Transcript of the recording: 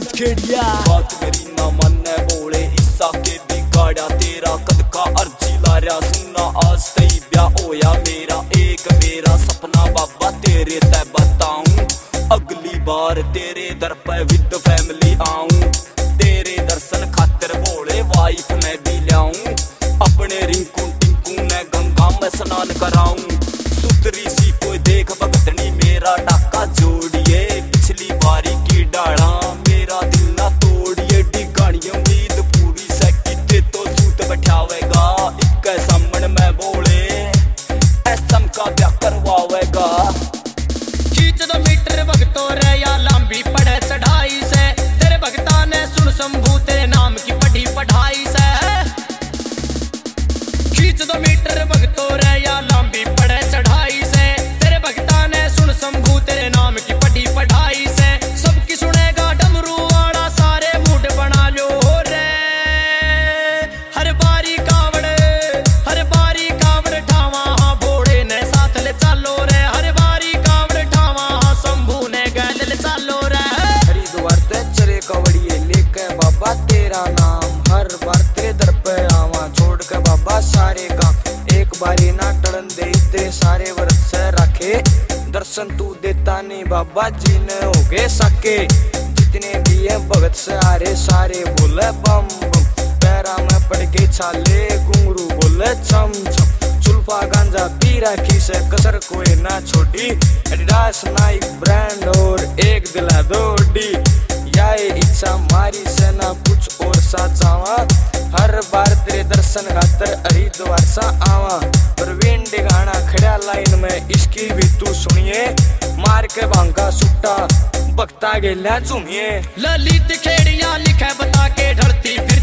ललित खेड़िया। बात मेरी ना माने बोले ईसा के बिगाड़ा तेरा कद का अर्जी लाया सुनना आज तई ब्याह होया मेरा एक मेरा सपना बाबा तेरे ते बताऊं अगली बार तेरे दर पे विद फैमिली आऊं तेरे दर्शन खातिर बोले वाइफ मैं भी लाऊं अपने रिंकू टिंकू ने गंगा में स्नान कराऊं सुतरी सी कोई देख भगतनी मेरा डाका जोड़िए पिछली बारी की डाला मेरा दिल ना तोड़िए डिगानी उम्मीद पूरी से किते तो सूत बैठावेगा एक सामने में बोले एसएम का ब्याह करवावेगा। खींच 2 मीटर भगतों रे या लंबी पड़े चढ़ाई से तेरे भगता ने सुन शंभू तेरे नाम की पढ़ी पढ़ाई से खींच 2 मीटर भगतों रे या लंबी पड़े चढ़ाई से तेरे भगता ने सुन शंभू तेरे नाम की पढ़ी पढ़ाई से सबकी सुनेगा डमरू वाला सारे मूड बना लो रे हर बारी कावड़ ठावा हाँ भोड़े ने साथ ले चालो रे हर बारी कावड़ ठावा हाँ शंभू ने गैल ले चालो रे हरिद्वार ते चरे कवड़िए लेके बाबा तेरा नाम हर बार तेरे दर पे आवा छोड़ के बाबा सारे काम एक बारी ना टलन दे तेरे सारे व्रत से रखे दर्शन तू देता नहीं बाबा जी ने हो गए सके जितने भी है भगत से आरे सारे बोले बम बम पैरा में पड़ के छाले घुंगरू बोले छम छम सुल्फा गांजा पी रखी से कसर कोई ना छोड़ी एडिडास नाइक ब्रांड और एक दिला दोडी याए इच्छा मारी से ना कुछ और सा चावा हर बार तेरे दर्शन खातर हरिद्वार सा आवा प्रवीण डिगाना खड़ा लाइन में इसकी भी तू सुनिए मार के भांगा सुट्टा बख्ता गेला चुमिए ललित खेड़िया लिखे बता के धरती